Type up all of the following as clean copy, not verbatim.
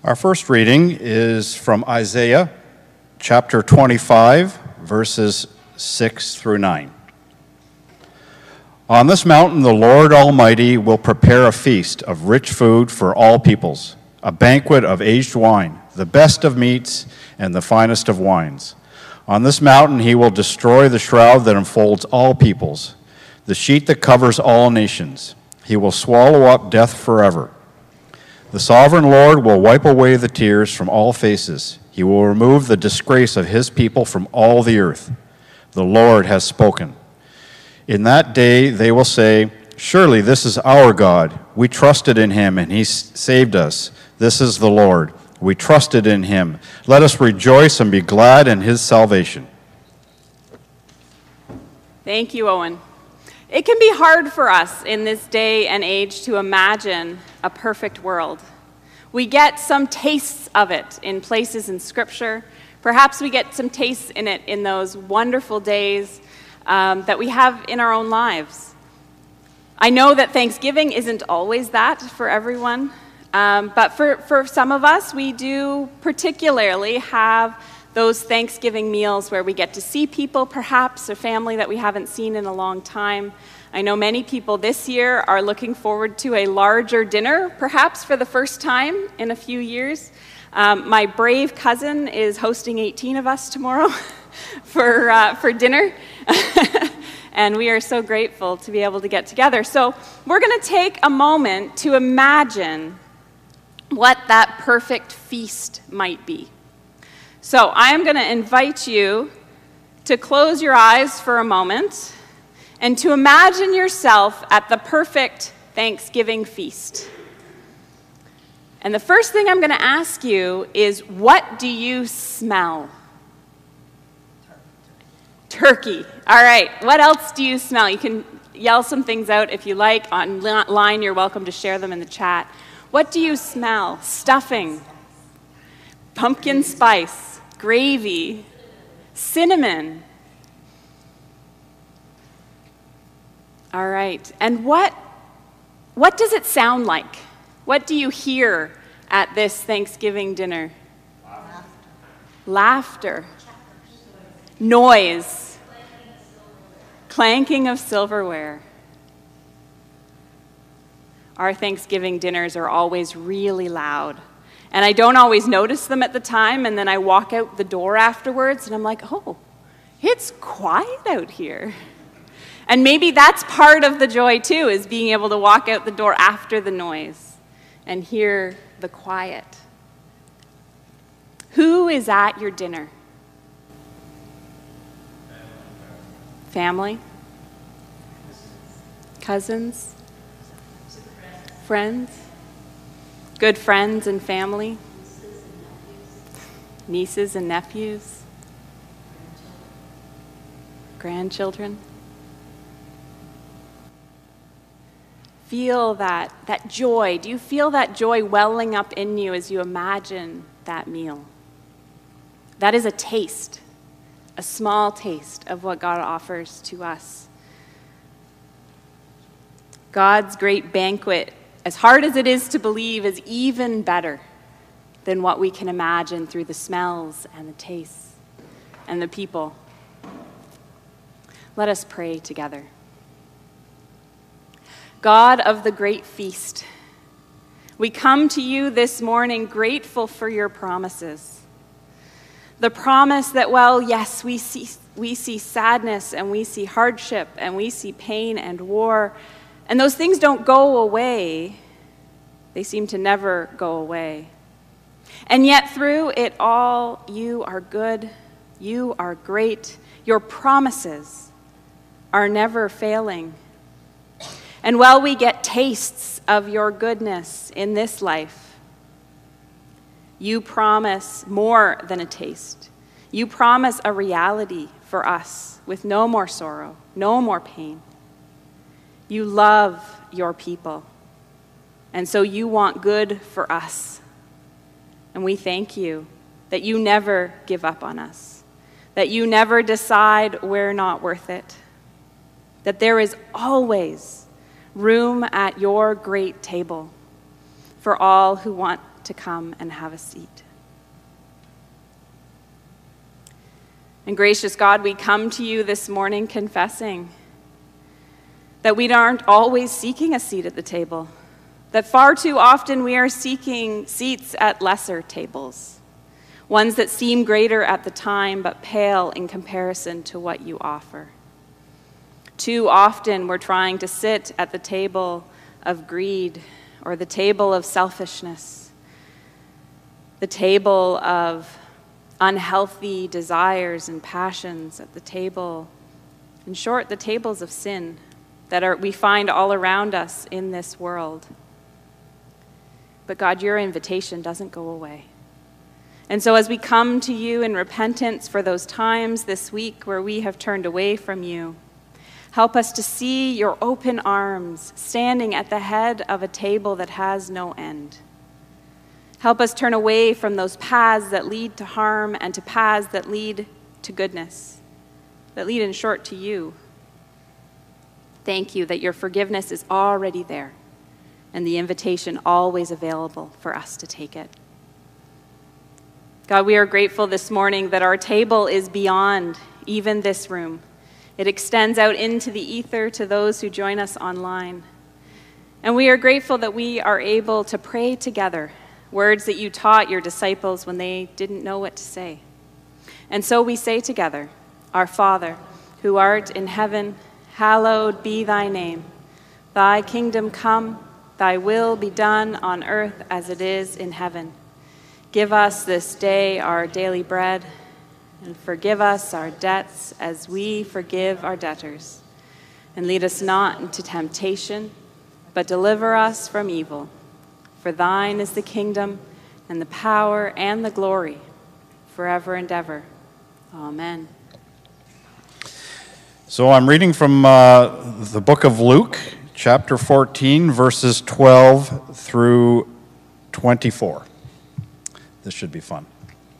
Our first reading is from Isaiah chapter 25, verses 6 through 9. On this mountain the Lord Almighty will prepare a feast of rich food for all peoples, a banquet of aged wine, the best of meats and the finest of wines. On this mountain he will destroy the shroud that enfolds all peoples, the sheet that covers all nations. He will swallow up death forever. The sovereign Lord will wipe away the tears from all faces. He will remove the disgrace of his people from all the earth. The Lord has spoken. In that day they will say, "Surely this is our God. We trusted in him, and he saved us. This is the Lord. We trusted in him. Let us rejoice and be glad in his salvation." Thank you, Owen. It can be hard for us in this day and age to imagine a perfect world. We get some tastes of it in places in Scripture. Perhaps we get some tastes in it in those wonderful days that we have in our own lives. I know that Thanksgiving isn't always that for everyone, but for some of us, we do particularly have those Thanksgiving meals where we get to see people, perhaps, or family that we haven't seen in a long time. I know many people this year are looking forward to a larger dinner, perhaps for the first time in a few years. My brave cousin is hosting 18 of us tomorrow for dinner. And we are so grateful to be able to get together. So we're going to take a moment to imagine what that perfect feast might be. So I am going to invite you to close your eyes for a moment and to imagine yourself at the perfect Thanksgiving feast. And the first thing I'm going to ask you is, what do you smell? Turkey. All right. What else do you smell? You can yell some things out if you like. Online, you're welcome to share them in the chat. What do you smell? Stuffing. Pumpkin spice. Gravy. Cinnamon. All right. And what does it sound like? What do you hear at this Thanksgiving dinner? Laughter. Noise. Clanking of silverware. Our Thanksgiving dinners are always really loud. And I don't always notice them at the time, and then I walk out the door afterwards, and I'm like, oh, it's quiet out here. And maybe that's part of the joy, too, is being able to walk out the door after the noise and hear the quiet. Who is at your dinner? Family? Cousins? Friends? Good friends and family? Nieces and nephews? Grandchildren? Feel that joy. Do you feel that joy welling up in you as you imagine that meal? That is a taste, a small taste of what God offers to us. God's great banquet, as hard as it is to believe, is even better than what we can imagine through the smells and the tastes and the people. Let us pray together. God of the great feast, we come to you this morning grateful for your promises. The promise that, well, yes, we see sadness and we see hardship and we see pain and war, and those things don't go away. They seem to never go away. And yet through it all, you are good, you are great, your promises are never failing. And while we get tastes of your goodness in this life, you promise more than a taste. You promise a reality for us with no more sorrow, no more pain. You love your people, and so you want good for us. And we thank you that you never give up on us, that you never decide we're not worth it, that there is always room at your great table for all who want to come and have a seat. And gracious God, we come to you this morning confessing that we aren't always seeking a seat at the table, that far too often we are seeking seats at lesser tables, ones that seem greater at the time but pale in comparison to what you offer. Too often we're trying to sit at the table of greed or the table of selfishness, the table of unhealthy desires and passions, at the table, in short, the tables of sin that we find all around us in this world. But God, your invitation doesn't go away. And so as we come to you in repentance for those times this week where we have turned away from you, help us to see your open arms standing at the head of a table that has no end. Help us turn away from those paths that lead to harm and to paths that lead to goodness, that lead in short to you. Thank you that your forgiveness is already there and the invitation always available for us to take it. God, we are grateful this morning that our table is beyond even this room. It extends out into the ether to those who join us online. And we are grateful that we are able to pray together, words that you taught your disciples when they didn't know what to say. And so we say together, Our Father, who art in heaven, hallowed be thy name. Thy kingdom come, thy will be done on earth as it is in heaven. Give us this day our daily bread, and forgive us our debts as we forgive our debtors. And lead us not into temptation, but deliver us from evil. For thine is the kingdom, and the power, and the glory, forever and ever. Amen. So I'm reading from the book of Luke, chapter 14, verses 12 through 24. This should be fun.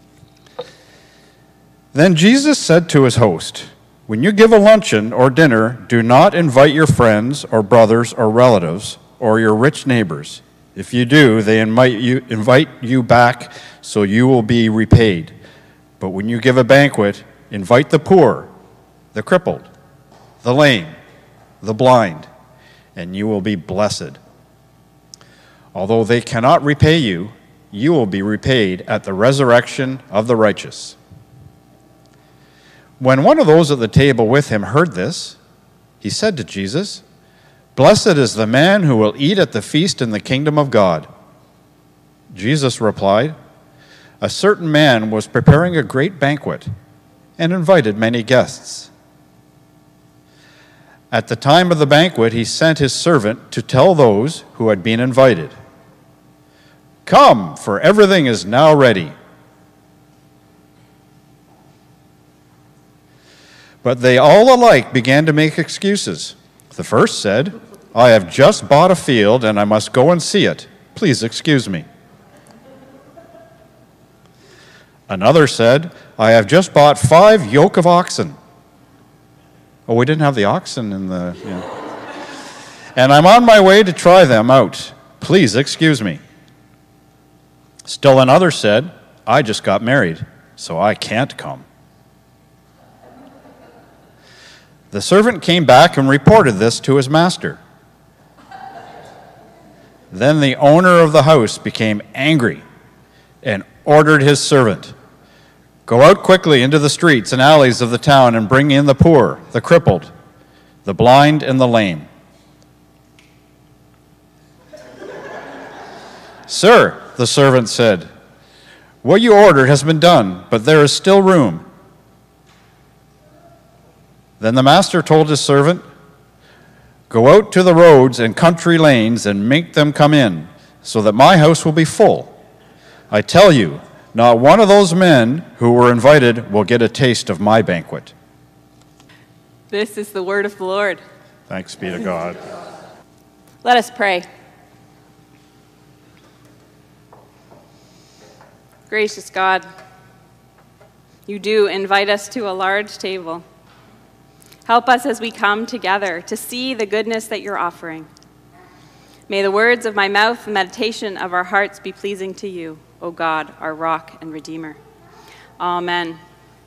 Then Jesus said to his host, "When you give a luncheon or dinner, do not invite your friends or brothers or relatives or your rich neighbors. If you do, they invite you back, so you will be repaid. But when you give a banquet, invite the poor, the crippled, the lame, the blind, and you will be blessed. Although they cannot repay you, you will be repaid at the resurrection of the righteous." When one of those at the table with him heard this, he said to Jesus, "Blessed is the man who will eat at the feast in the kingdom of God." Jesus replied, "A certain man was preparing a great banquet and invited many guests. At the time of the banquet, he sent his servant to tell those who had been invited, 'Come, for everything is now ready.' But they all alike began to make excuses. The first said, 'I have just bought a field and I must go and see it. Please excuse me.' Another said, 'I have just bought 5 yoke of oxen.' Oh, we didn't have the oxen in the... Yeah. 'And I'm on my way to try them out. Please excuse me.' Still another said, 'I just got married, so I can't come.' The servant came back and reported this to his master. Then the owner of the house became angry and ordered his servant, 'Go out quickly into the streets and alleys of the town and bring in the poor, the crippled, the blind, and the lame.' 'Sir,' the servant said, 'what you ordered has been done, but there is still room.' Then the master told his servant, 'Go out to the roads and country lanes and make them come in, so that my house will be full. I tell you, not one of those men who were invited will get a taste of my banquet.'" This is the word of the Lord. Thanks be to God. Let us pray. Gracious God, you do invite us to a large table. Help us as we come together to see the goodness that you're offering. May the words of my mouth and meditation of our hearts be pleasing to you, O God, our rock and redeemer. Amen.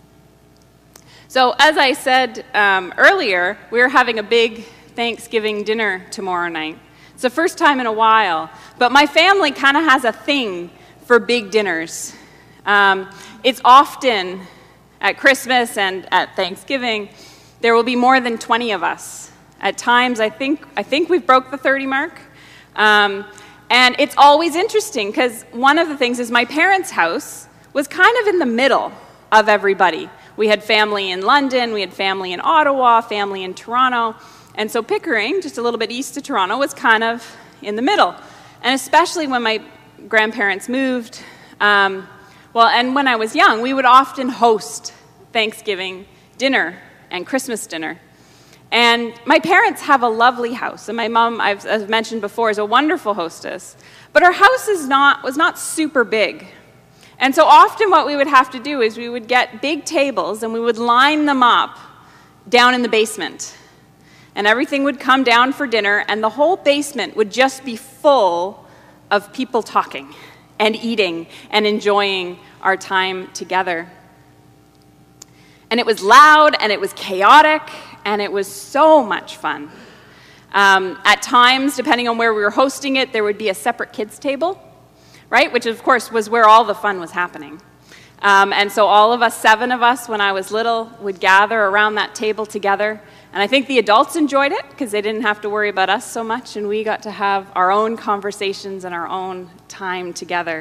So as I said earlier, we're having a big Thanksgiving dinner tomorrow night. It's the first time in a while, but my family kind of has a thing for big dinners. It's often at Christmas and at Thanksgiving, there will be more than 20 of us. At times, I think we've broke the 30 mark. And it's always interesting because one of the things is my parents' house was kind of in the middle of everybody. We had family in London, we had family in Ottawa, family in Toronto, and so Pickering, just a little bit east of Toronto, was kind of in the middle. And especially when my grandparents moved, and when I was young, we would often host Thanksgiving dinner and Christmas dinner. And my parents have a lovely house, and my mom, I've mentioned before, is a wonderful hostess. But our house was not super big. And so often what we would have to do is we would get big tables and we would line them up down in the basement. And everything would come down for dinner, and the whole basement would just be full of people talking and eating and enjoying our time together. And it was loud, and it was chaotic, and it was so much fun. At times, depending on where we were hosting it, there would be a separate kids' table, right? Which, of course, was where all the fun was happening. And so all of us, 7 of us, when I was little, would gather around that table together. And I think the adults enjoyed it because they didn't have to worry about us so much, and we got to have our own conversations and our own time together.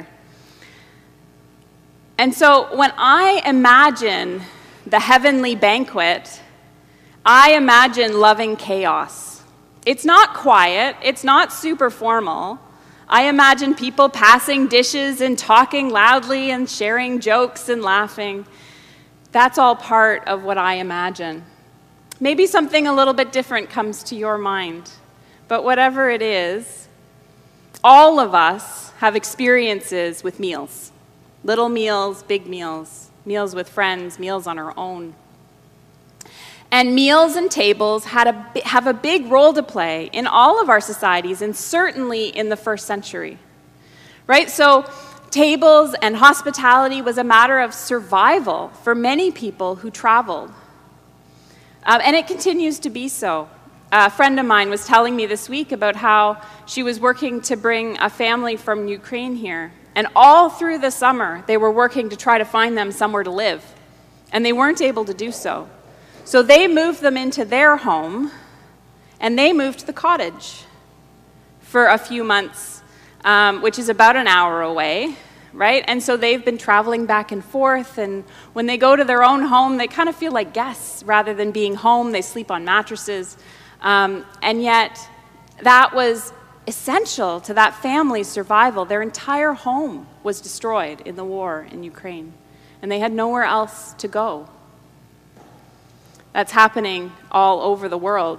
And so when I imagine the heavenly banquet, I imagine loving chaos. It's not quiet, it's not super formal. I imagine people passing dishes and talking loudly and sharing jokes and laughing. That's all part of what I imagine. Maybe something a little bit different comes to your mind, but whatever it is, all of us have experiences with meals. Little meals, big meals, meals with friends, meals on our own. And meals and tables have a big role to play in all of our societies, and certainly in the first century, right? So tables and hospitality was a matter of survival for many people who traveled. And it continues to be so. A friend of mine was telling me this week about how she was working to bring a family from Ukraine here. And all through the summer, they were working to try to find them somewhere to live. And they weren't able to do so. So they moved them into their home, and they moved to the cottage for a few months, which is about an hour away, right? And so they've been traveling back and forth, and when they go to their own home, they kind of feel like guests rather than being home. They sleep on mattresses. And yet, that was essential to that family's survival. Their entire home was destroyed in the war in Ukraine, and they had nowhere else to go. That's happening all over the world.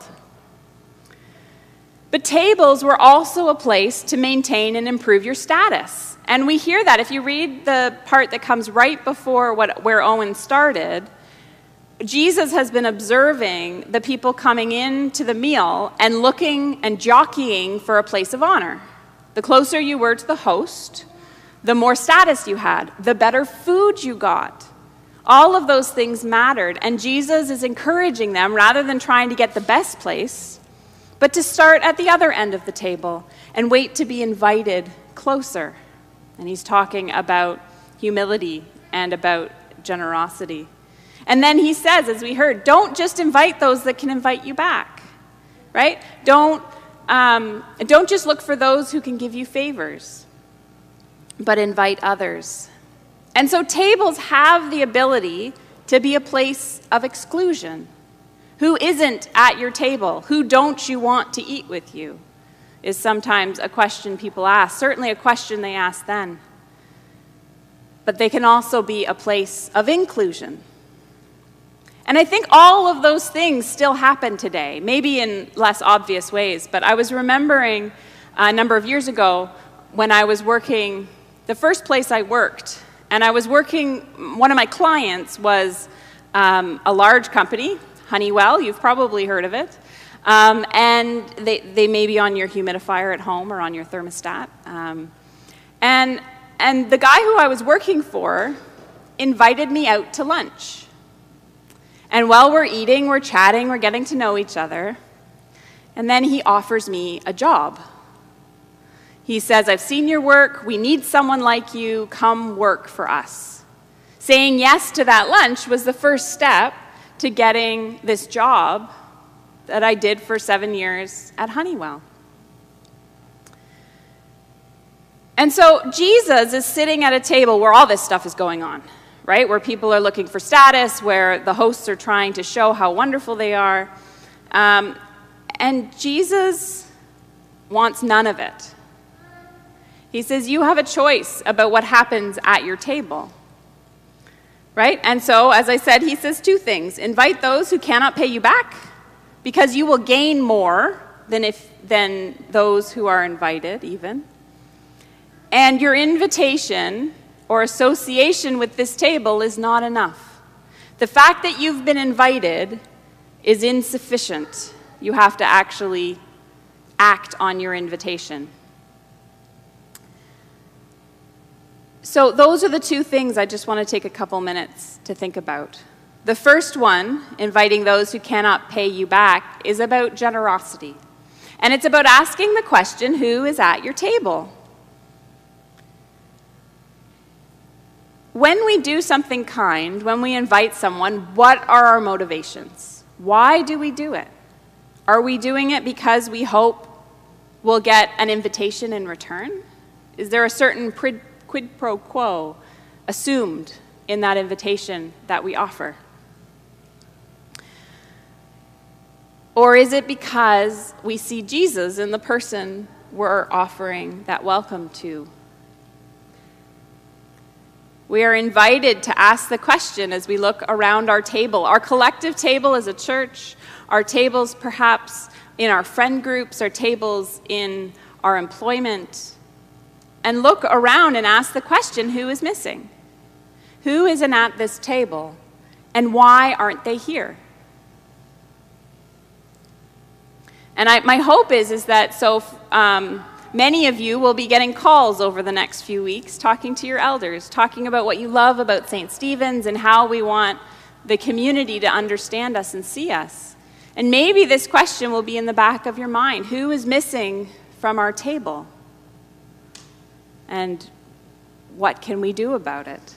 But tables were also a place to maintain and improve your status. And we hear that. If you read the part that comes right before where Owen started, Jesus has been observing the people coming in to the meal and looking and jockeying for a place of honor. The closer you were to the host, the more status you had, the better food you got. All of those things mattered, and Jesus is encouraging them, rather than trying to get the best place, but to start at the other end of the table and wait to be invited closer. And he's talking about humility and about generosity. And then he says, as we heard, don't just invite those that can invite you back, right? Don't just look for those who can give you favors, but invite others. And so tables have the ability to be a place of exclusion. Who isn't at your table? Who don't you want to eat with you? Is sometimes a question people ask, certainly a question they asked then. But they can also be a place of inclusion. And I think all of those things still happen today, maybe in less obvious ways. But I was remembering a number of years ago when I was working, the first place I worked, and I was working, one of my clients was a large company, Honeywell, you've probably heard of it. And they may be on your humidifier at home or on your thermostat. And the guy who I was working for invited me out to lunch. And while we're eating, we're chatting, we're getting to know each other. And then he offers me a job. He says, I've seen your work, we need someone like you, come work for us. Saying yes to that lunch was the first step to getting this job that I did for 7 years at Honeywell. And so Jesus is sitting at a table where all this stuff is going on, right? Where people are looking for status, where the hosts are trying to show how wonderful they are. And Jesus wants none of it. He says, you have a choice about what happens at your table, right? And so, as I said, he says two things. Invite those who cannot pay you back, because you will gain more than those who are invited, even. And your invitation or association with this table is not enough. The fact that you've been invited is insufficient. You have to actually act on your invitation. So those are the two things I just want to take a couple minutes to think about. The first one, inviting those who cannot pay you back, is about generosity. And it's about asking the question, who is at your table? When we do something kind, when we invite someone, what are our motivations? Why do we do it? Are we doing it because we hope we'll get an invitation in return? Is there a certain quid pro quo assumed in that invitation that we offer? Or is it because we see Jesus in the person we're offering that welcome to? We are invited to ask the question as we look around our table, our collective table as a church, our tables perhaps in our friend groups, our tables in our employment, and look around and ask the question, who is missing? Who isn't at this table? And why aren't they here? And my hope is that many of you will be getting calls over the next few weeks, talking to your elders, talking about what you love about St. Stephen's and how we want the community to understand us and see us. And maybe this question will be in the back of your mind. Who is missing from our table? And what can we do about it?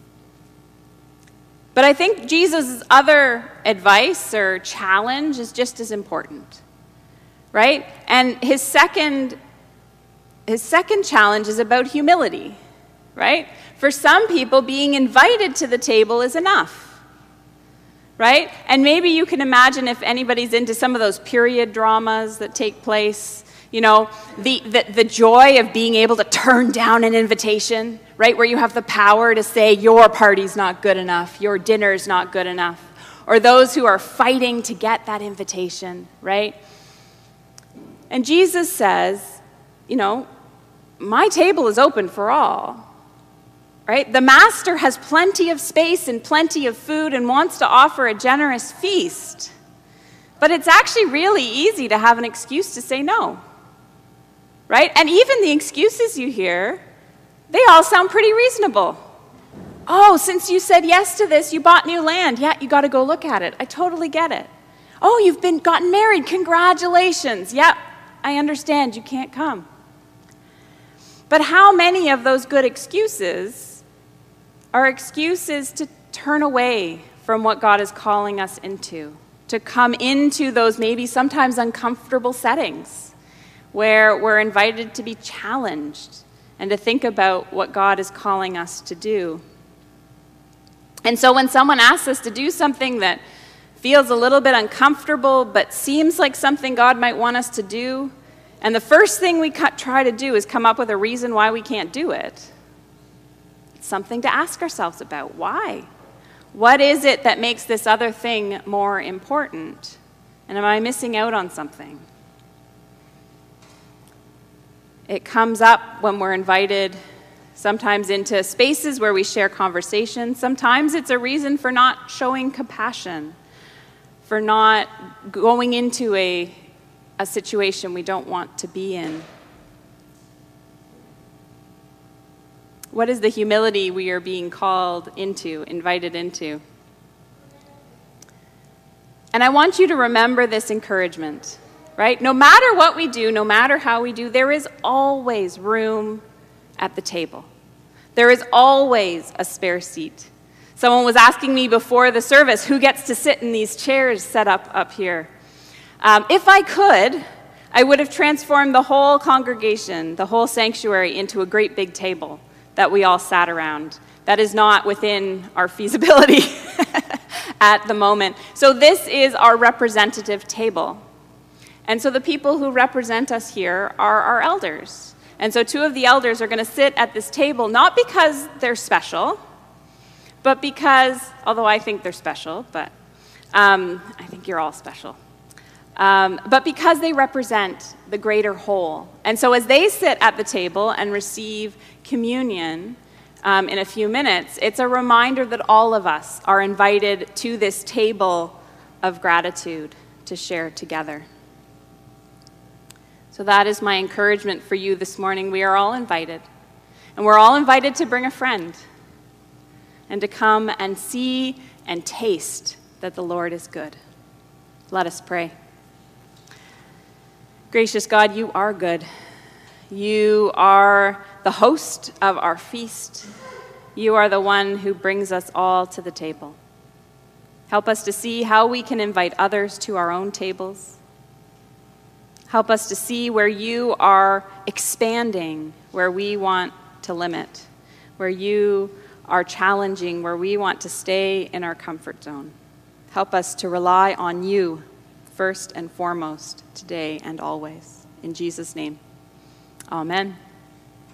But I think Jesus' other advice or challenge is just as important, right? And his second challenge is about humility, right? For some people, being invited to the table is enough, right? And maybe you can imagine, if anybody's into some of those period dramas that take place, you know, the joy of being able to turn down an invitation, right? Where you have the power to say your party's not good enough, your dinner's not good enough. Or those who are fighting to get that invitation, right? And Jesus says, you know, my table is open for all, right? The master has plenty of space and plenty of food and wants to offer a generous feast. But it's actually really easy to have an excuse to say no. Right? And even the excuses you hear, they all sound pretty reasonable. Oh, since you said yes to this, you bought new land. Yeah, you got to go look at it. I totally get it. Oh, you've gotten married. Congratulations. Yep, I understand you can't come. But how many of those good excuses are excuses to turn away from what God is calling us into, to come into those maybe sometimes uncomfortable settings where we're invited to be challenged and to think about what God is calling us to do. And so when someone asks us to do something that feels a little bit uncomfortable but seems like something God might want us to do, and the first thing we try to do is come up with a reason why we can't do it, it's something to ask ourselves about. Why? What is it that makes this other thing more important? And am I missing out on something? It comes up when we're invited sometimes into spaces where we share conversation. Sometimes it's a reason for not showing compassion, for not going into a a situation we don't want to be in? What is the humility we are being called into, invited into? And I want you to remember this encouragement, right? No matter what we do, no matter how we do, there is always room at the table. There is always a spare seat. Someone was asking me before the service, who gets to sit in these chairs set up here? If I could, I would have transformed the whole congregation, the whole sanctuary, into a great big table that we all sat around. That is not within our feasibility at the moment. So this is our representative table. And so the people who represent us here are our elders. And so two of the elders are going to sit at this table, not because they're special, but because, although I think they're special, but I think you're all special. But because they represent the greater whole. And so as they sit at the table and receive communion in a few minutes, it's a reminder that all of us are invited to this table of gratitude to share together. So that is my encouragement for you this morning. We are all invited. And we're all invited to bring a friend and to come and see and taste that the Lord is good. Let us pray. Gracious God, you are good. You are the host of our feast. You are the one who brings us all to the table. Help us to see how we can invite others to our own tables. Help us to see where you are expanding, where we want to limit, where you are challenging, where we want to stay in our comfort zone. Help us to rely on you first and foremost today and always. In Jesus' name, amen.